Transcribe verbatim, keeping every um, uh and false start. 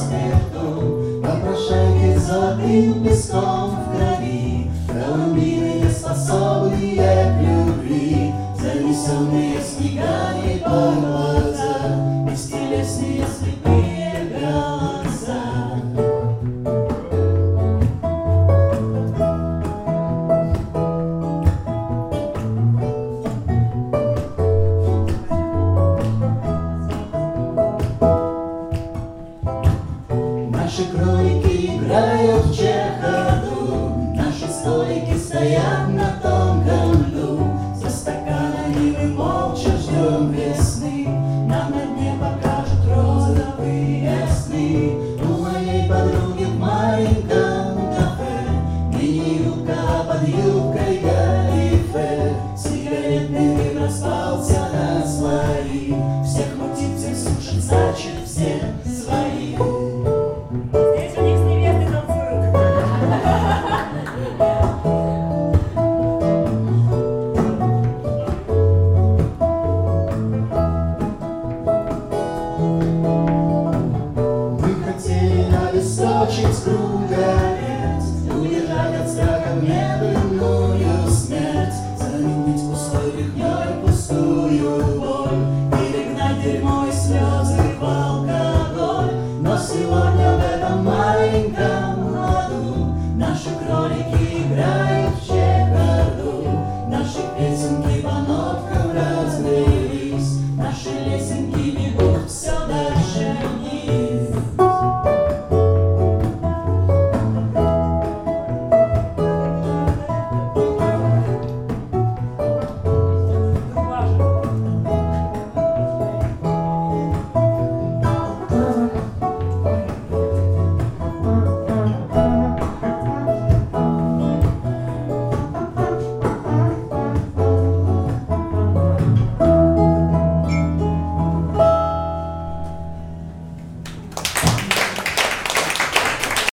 рассвету, попрошайки золотым песком в крови, колумбины неспособные к любви, занесенные снегами по глаза, бестелесные слепые голоса. Наши кролики играют в чехарду, наши столики стоят на тонком льду. За стаканами мы молча ждем весны, нам на дне покажут розовые сны. У моей подруги в маленьком кафе мини-юбка, а под юбкой галифе. Сигаретный дым распался на слои, всех мутит, всех сушит, значит все свои. Листочек с круга